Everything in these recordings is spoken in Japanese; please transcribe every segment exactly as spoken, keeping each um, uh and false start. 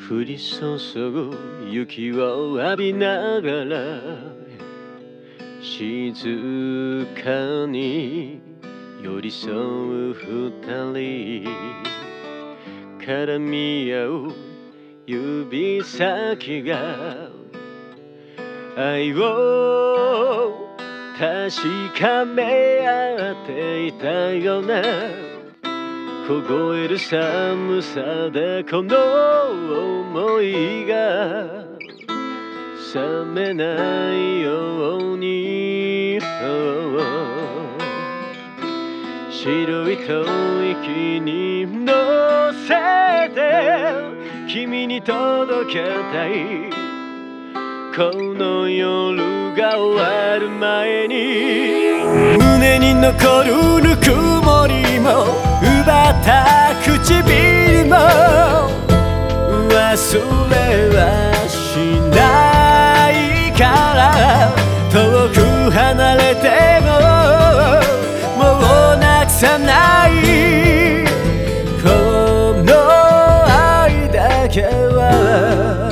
降り注ぐ雪を浴びながら静かに寄り添う二人絡み合う指先が愛を確かめ合っていたような凍える寒さでこの想いが冷めないように白い吐息に乗せて君に届けたいこの夜が終わる前に胸に残るぬくもりも奪った唇も忘れはしないから遠く離れてももうなくさないこの愛だけは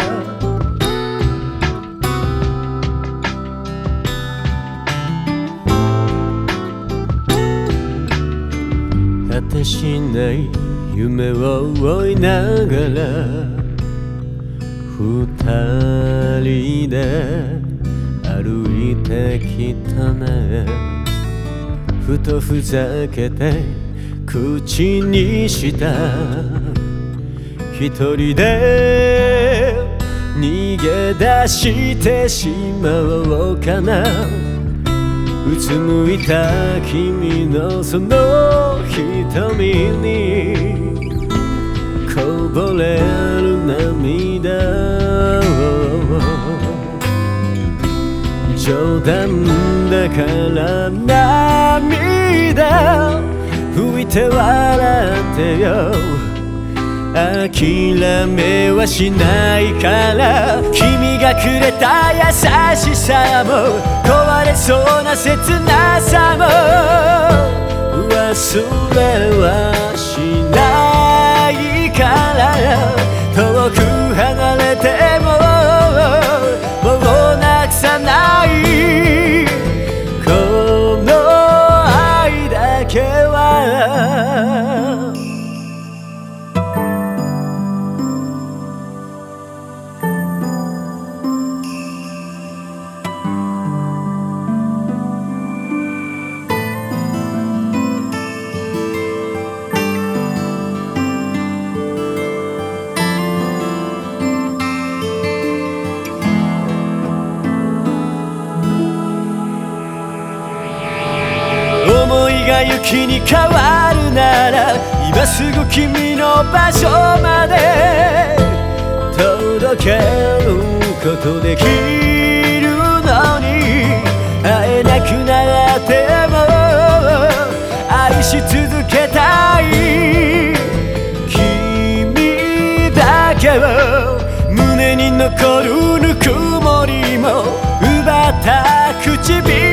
果てしない夢を追いながら二人で歩いてきたねふとふざけて口にした一人で逃げ出してしまおうかなうつむいた君のその瞳にこぼれる涙を冗談だから涙拭いて笑ってよ諦めはしないから君がくれた優しさも壊れそうな切なさも忘れはしないから遠く離れてももうなくさないこの愛だけは思いが雪に変わるなら今すぐ君の場所まで届けることできるのに会えなくなっても愛し続けたい君だけを胸に残るぬくもりも奪った唇